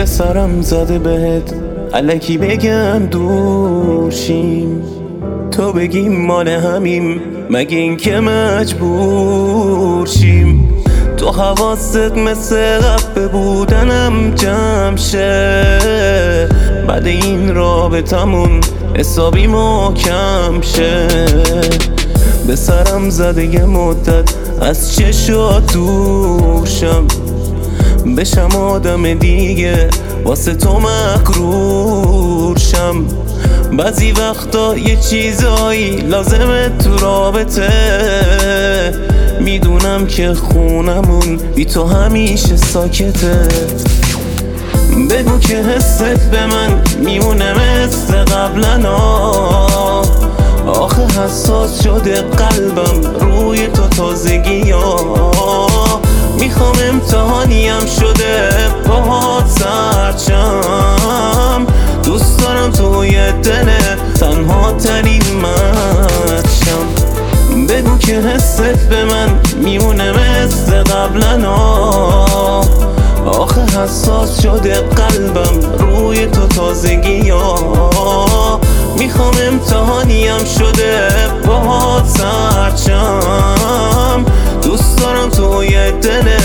به سرم زده بهت الکی بگم دوشیم، تو بگیم مال همیم مگه این که مجبور شیم. تو حواست مثل قبل بودنم جمع شه، بعد این رابطمون حسابی محکم شه. به سرم زده یه مدت از چشات دورشم، بشم آدم دیگه واسه تو مغرور شم. بعضی وقتا یه چیزایی لازمه تو رابطه، میدونم که خونمون بی تو همیشه ساکته. بگو که حست به من میمونه مثل قبلنا، آخه حساس شده قلبم روی تو تازگی ها. میخوام امتحانیم شده باهات سرچم، دوست دارم توی دل تنها ترین من شم. بگو که حست به من میمونه مثل قبلنا، آخه حساس شده قلبم روی تو تازگی ها. میخوام امتحانیم شده باهات سرچم، دوست دارم توی دل